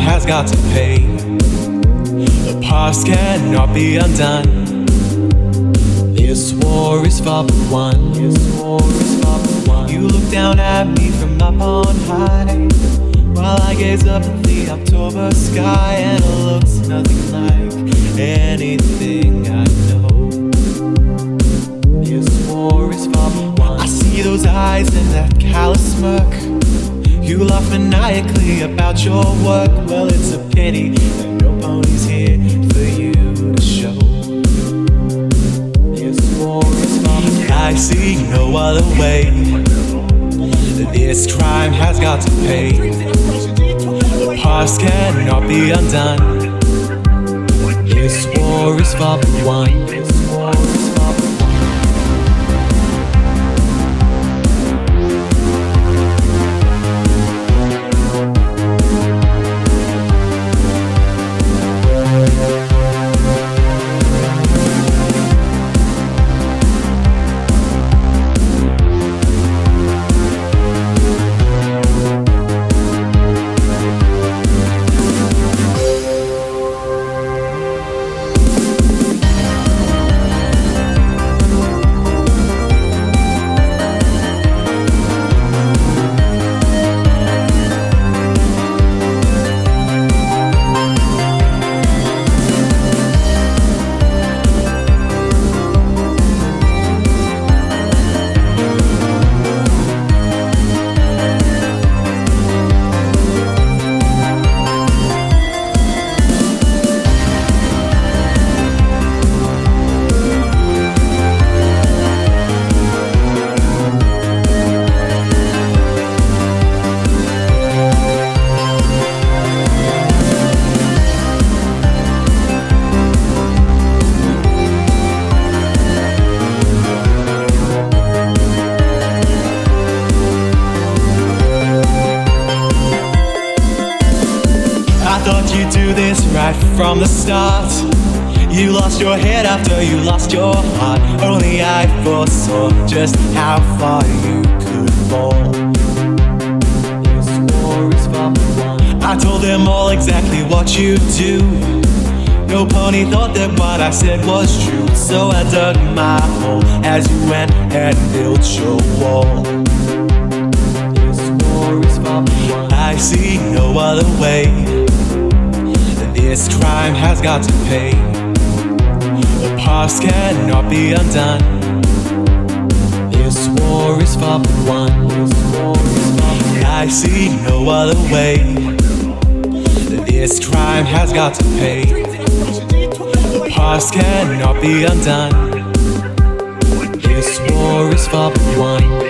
has got to pay. The past cannot be undone. This war is far but one. You look down at me from up on high, while I gaze up at the October sky, and it looks nothing like anything I know. This war is far but one. I see those eyes and that callous smirk. You laugh maniacally about your work. Well, it's a pity that your pony's here for you to show. This war is far but one. I see no other way. This crime has got to pay. The past cannot be undone. This war is far but one. This war is far but one. Thought you'd do this right from the start. You lost your head after you lost your heart. Only I foresaw just how far you could fall. This war is far but one. I told them all exactly what you do. No pony thought that what I said was true. So I dug my hole as you went and built your wall. This war is far but one. I see no other way. This crime has got to pay. The past cannot be undone. This war is far but one. I see no other way. This crime has got to pay. The past cannot be undone. This war is far but one.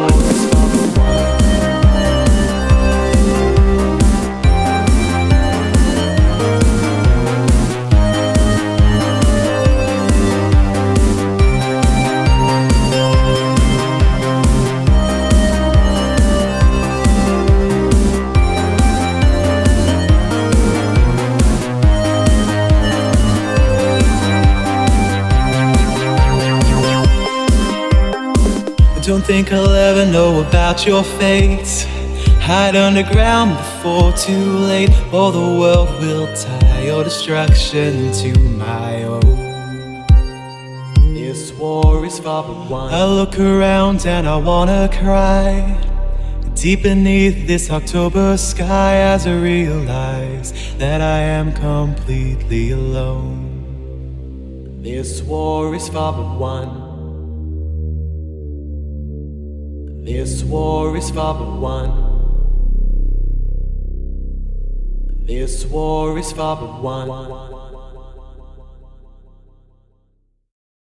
Don't think I'll ever know about your fate. Hide underground before too late, or the world will tie your destruction to my own. This war is far but one. I look around and I wanna cry. Deep beneath this October sky, as I realize that I am completely alone. This war is far but one. This war is far but one. This war is far but one.